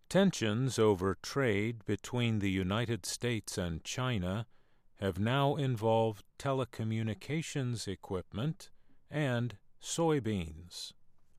Tensions over trade between the United States and China have now involved telecommunications equipment and soybeans.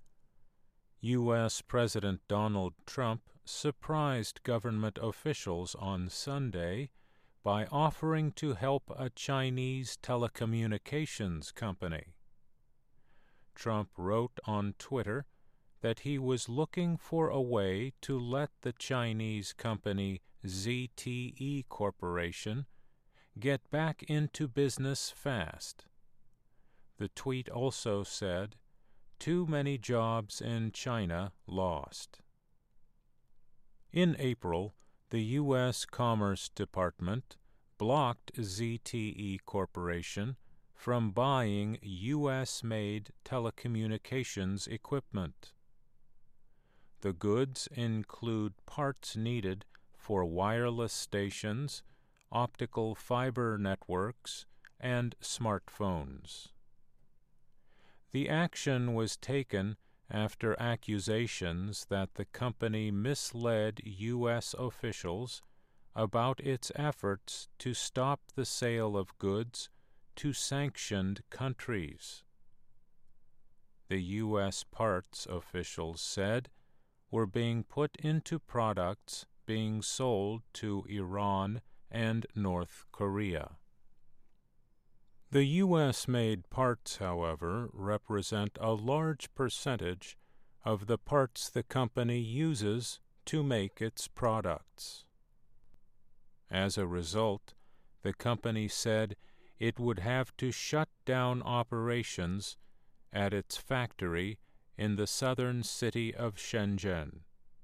U.S. President Donald Trump surprised government officials on Sunday by offering to help a Chinese telecommunications company. Trump wrote on Twitter that he was looking for a way to let the Chinese company ZTE Corporation get back into business fast. The tweet also said, "Too many jobs in China lost." In April, the U.S. Commerce Department blocked ZTE Corporation from buying U.S.-made telecommunications equipment. The goods include parts needed for wireless stations, optical fiber networks, and smartphones. The action was taken after accusations that the company misled U.S. officials about its efforts to stop the sale of goods to sanctioned countries. The U.S. parts officials said were being put into products being sold to Iran and North Korea. The U.S.-made parts, however, represent a large percentage of the parts the company uses to make its products. As a result, the company said it would have to shut down operations at its factory in the southern city of Shenzhen.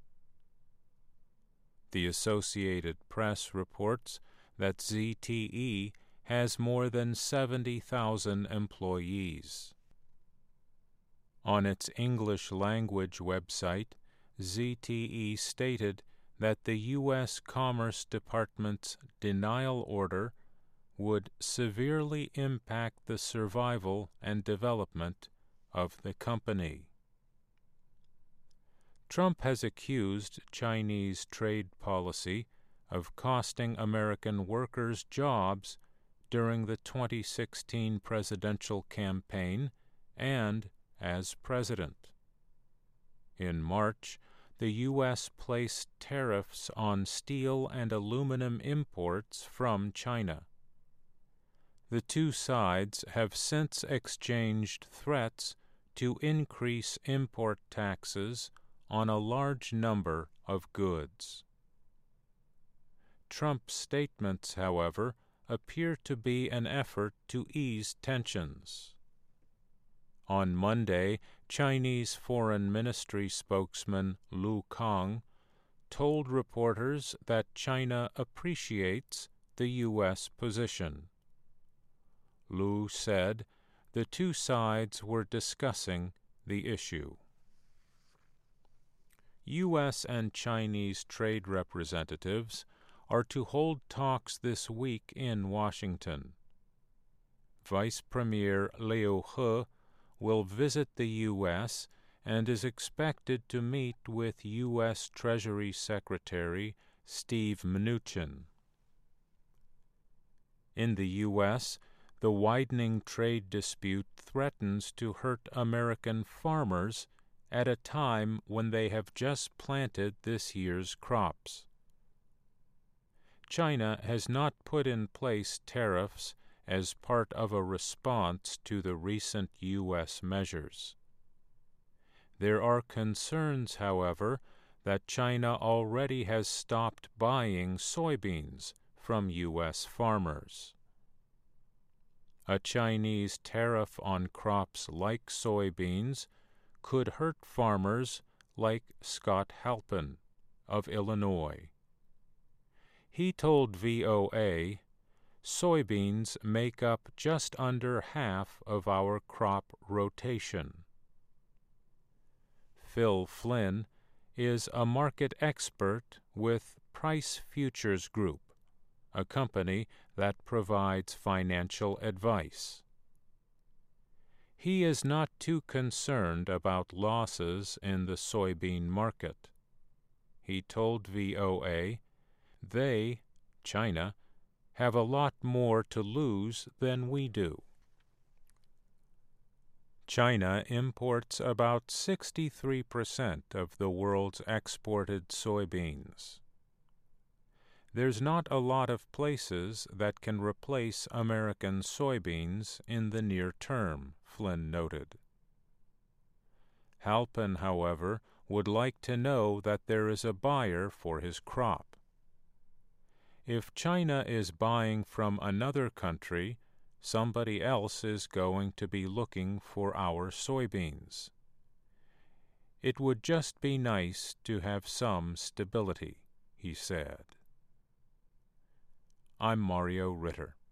The Associated Press reports that ZTE has more than 70,000 employees. On its English-language website, ZTE stated that the U.S. Commerce Department's denial order would severely impact the survival and development of the company. Trump has accused Chinese trade policy of costing American workers jobs during the 2016 presidential campaign and as president. In March, the U.S. placed tariffs on steel and aluminum imports from China. The two sides have since exchanged threats to increase import taxes on a large number of goods. Trump's statements, however, appear to be an effort to ease tensions. On Monday, Chinese Foreign Ministry spokesman Lu Kang told reporters that China appreciates the U.S. position. Lu said the two sides were discussing the issue. U.S. and Chinese trade representatives are to hold talks this week in Washington. Vice Premier Liu He will visit the U.S. and is expected to meet with U.S. Treasury Secretary Steve Mnuchin. In the U.S., the widening trade dispute threatens to hurt American farmers at a time when they have just planted this year's crops. China has not put in place tariffs as part of a response to the recent U.S. measures. There are concerns, however, that China already has stopped buying soybeans from U.S. farmers. A Chinese tariff on crops like soybeans could hurt farmers like Scott Halpin of Illinois. He told VOA, "Soybeans make up just under half of our crop rotation." Phil Flynn is a market expert with Price Futures Group, a company that provides financial advice. He is not too concerned about losses in the soybean market. he told VOA, they, China, have a lot more to lose than we do. China imports about 63% of the world's exported soybeans. There's not a lot of places that can replace American soybeans in the near term, Flynn noted. Halpin, however, would like to know that there is a buyer for his crop. If China is buying from another country, somebody else is going to be looking for our soybeans. It would just be nice to have some stability, he said. I'm Mario Ritter.